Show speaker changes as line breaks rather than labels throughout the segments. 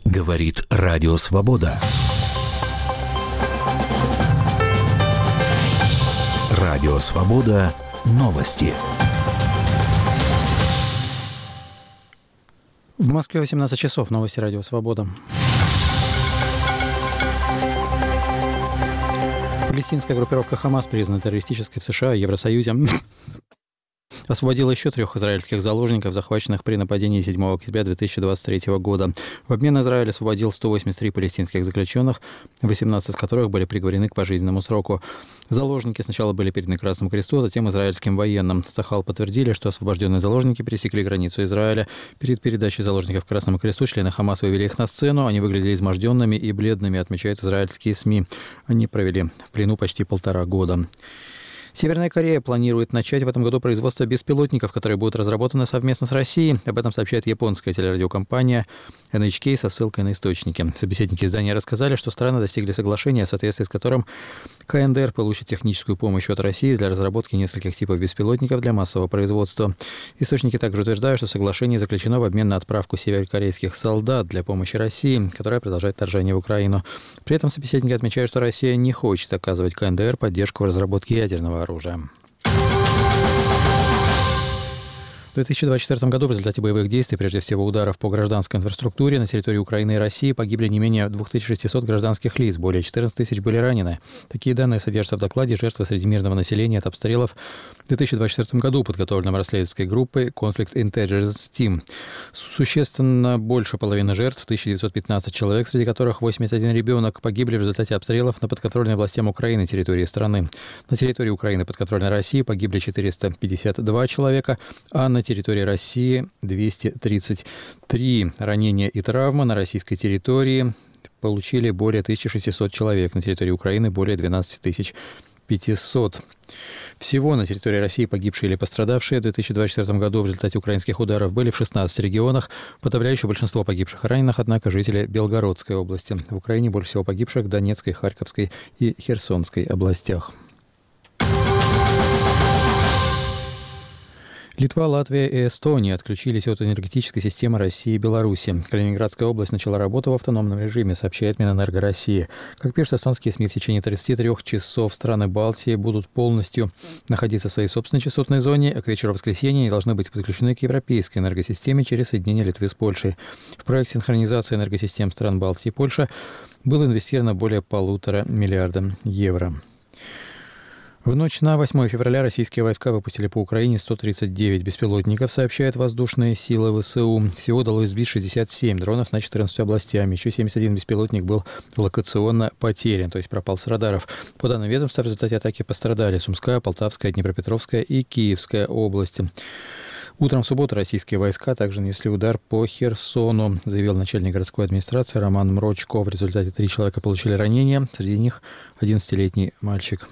Говорит Радио Свобода. Радио Свобода. Новости.
В Москве 18 часов. Новости Радио Свобода. Палестинская группировка «Хамас», признана террористической в США и Евросоюзе, освободила еще 3 израильских заложников, захваченных при нападении 7 октября 2023 года. В обмен Израиль освободил 183 палестинских заключенных, 18 из которых были приговорены к пожизненному сроку. Заложники сначала были переданы Красному Кресту, а затем израильским военным. Цахал подтвердили, что освобожденные заложники пересекли границу Израиля. Перед передачей заложников Красному Кресту члены Хамас вывели их на сцену. Они выглядели изможденными и бледными, отмечают израильские СМИ. Они провели в плену почти 1,5 года. Северная Корея планирует начать в этом году производство беспилотников, которые будут разработаны совместно с Россией. Об этом сообщает японская телерадиокомпания NHK со ссылкой на источники. Собеседники издания рассказали, что страны достигли соглашения, в соответствии с которым КНДР получит техническую помощь от России для разработки нескольких типов беспилотников для массового производства. Источники также утверждают, что соглашение заключено в обмен на отправку северокорейских солдат для помощи России, которая продолжает вторжение в Украину. При этом собеседники отмечают, что Россия не хочет оказывать КНДР поддержку в разработке ядерного оружия. В 2024 году в результате боевых действий, прежде всего ударов по гражданской инфраструктуре, на территории Украины и России погибли не менее 2600 гражданских лиц, более 14 тысяч были ранены. Такие данные содержатся в докладе «Жертвы среди мирного населения от обстрелов» в 2024 году, подготовленном расследовательской группой Conflict Intelligence Team. Существенно больше половины жертв, 1915 человек, среди которых 81 ребенок, погибли в результате обстрелов на подконтрольной властям Украины территории страны. На территории Украины подконтрольной России погибли 452 человека, а на территории России 233. Ранения и травмы на российской территории получили более 1600 человек, на территории Украины более 12500. Всего на территории России погибшие или пострадавшие в 2024 году в результате украинских ударов были в 16 регионах. Подавляющее большинство погибших и раненых, однако, жители Белгородской области. В Украине больше всего погибших в Донецкой, Харьковской и Херсонской областях. Литва, Латвия и Эстония отключились от энергетической системы России и Беларуси. Калининградская область начала работу в автономном режиме, сообщает Минэнерго России. Как пишут эстонские СМИ, в течение 33 часов страны Балтии будут полностью находиться в своей собственной частотной зоне, а к вечеру воскресенья они должны быть подключены к европейской энергосистеме через соединение Литвы с Польшей. В проект синхронизации энергосистем стран Балтии и Польши было инвестировано более 1,5 миллиарда евро. В ночь на 8 февраля российские войска выпустили по Украине 139 беспилотников, сообщают воздушные силы ВСУ. Всего удалось сбить 67 дронов на 14 областями. Еще 71 беспилотник был локационно потерян, то есть пропал с радаров. По данным ведомства, в результате атаки пострадали Сумская, Полтавская, Днепропетровская и Киевская области. Утром в субботу российские войска также нанесли удар по Херсону, заявил начальник городской администрации Роман Мрочко. В результате 3 человека получили ранения, среди них 11-летний мальчик.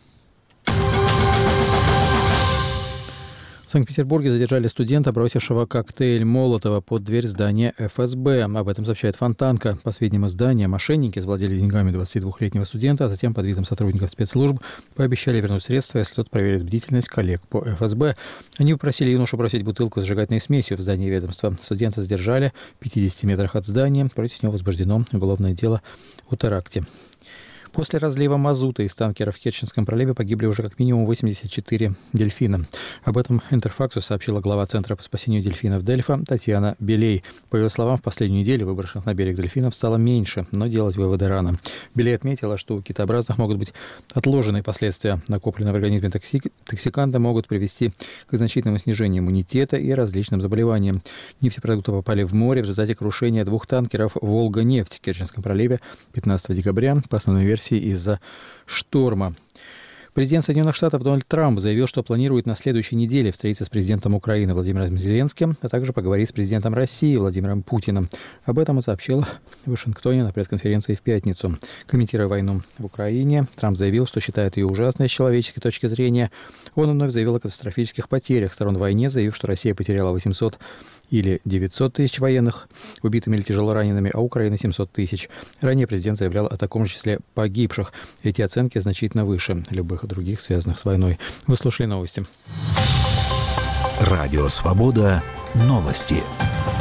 В Санкт-Петербурге задержали студента, бросившего коктейль Молотова под дверь здания ФСБ. Об этом сообщает Фонтанка. По сведениям издания, мошенники завладели деньгами 22-летнего студента, а затем под видом сотрудников спецслужб пообещали вернуть средства, если тот проверит бдительность коллег по ФСБ. Они попросили юношу бросить бутылку с зажигательной смесью в здании ведомства. Студента задержали в 50 метрах от здания. Против него возбуждено уголовное дело о теракте. После разлива мазута из танкеров в Керченском проливе погибли уже как минимум 84 дельфина. Об этом Интерфаксу сообщила глава Центра по спасению дельфинов Дельфа Татьяна Белей. По ее словам, в последнюю неделю выброшенных на берег дельфинов стало меньше, но делать выводы рано. Белей отметила, что у китообразных могут быть отложенные последствия. Накопленные в организме токсиканты могут привести к значительному снижению иммунитета и различным заболеваниям. Нефтепродукты попали в море в результате крушения 2 танкеров «Волга-нефть» в Керченском проливе 15 декабря, по основной версии из-за шторма. Президент Соединенных Штатов Дональд Трамп заявил, что планирует на следующей неделе встретиться с президентом Украины Владимиром Зеленским, а также поговорить с президентом России Владимиром Путиным. Об этом он сообщил в Вашингтоне на пресс-конференции в пятницу. Комментируя войну в Украине, Трамп заявил, что считает ее ужасной с человеческой точки зрения. Он вновь заявил о катастрофических потерях сторон в войне, заявив, что Россия потеряла 800 или 900 тысяч военных убитыми или тяжело ранеными, а Украина 700 тысяч. Ранее президент заявлял о таком же числе погибших. Эти оценки значительно выше любых других, связанных с войной. Вы слушали новости.
Радио Свобода. Новости.